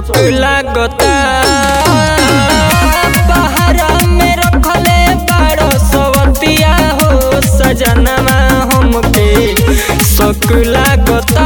शौक लागता पहाड़ा में रखले बारो सवतिया हो सजनमा हमके शौक लागता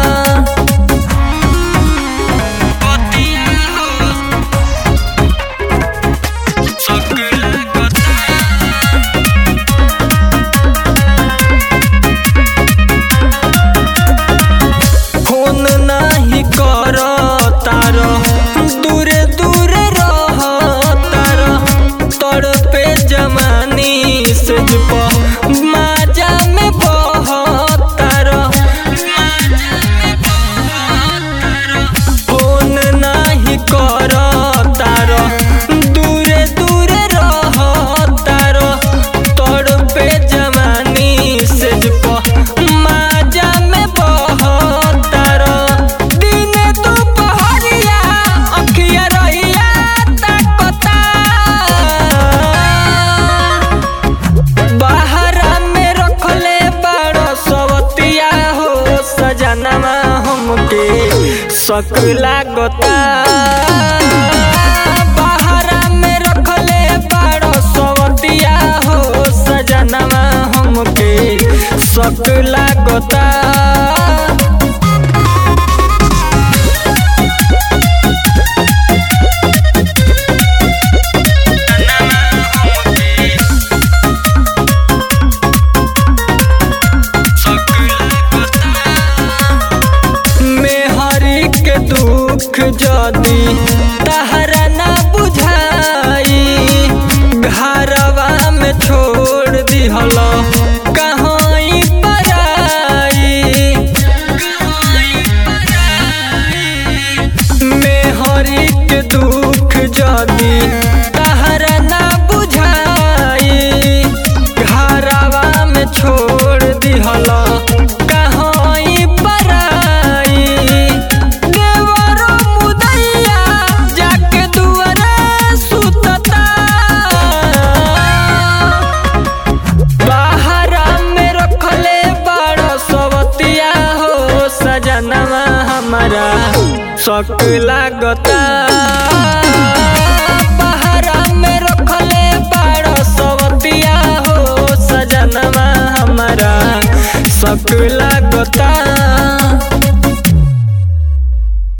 फोन नहीं कर तारो दूरे दूरे रह तारो तोर पे जमानी से माजा में बह तारो फोन नहीं कर तारो दूरे दूरे रह तारो तोर पे जमानी से माजा में बह तारो दिन दुपहरिया अखिया रहिया ताकता बाहरा में रखले बारो सवतिया हो सजनमा हमके शौक लागता बाहरा में रखले बारो सवतिया हो सजनमा हमके शौक लागता मेहरी के दुख जदी तहरा ना बुझाई घरवा में छोड़ दिहल कहीं पराई मेहरी के दुख जदी तहरा ना बुझाई घरवा में छोड़ दिहल कहीं पराई देवरो मुदैया जाके दुआरे सुतता बाहरा में रखले बड़ो सवतिया हो सजनमा हमारा शौक लागता बाहरा में रखले बड़ो सवतिया हो सजनमा हमारा शौक लागता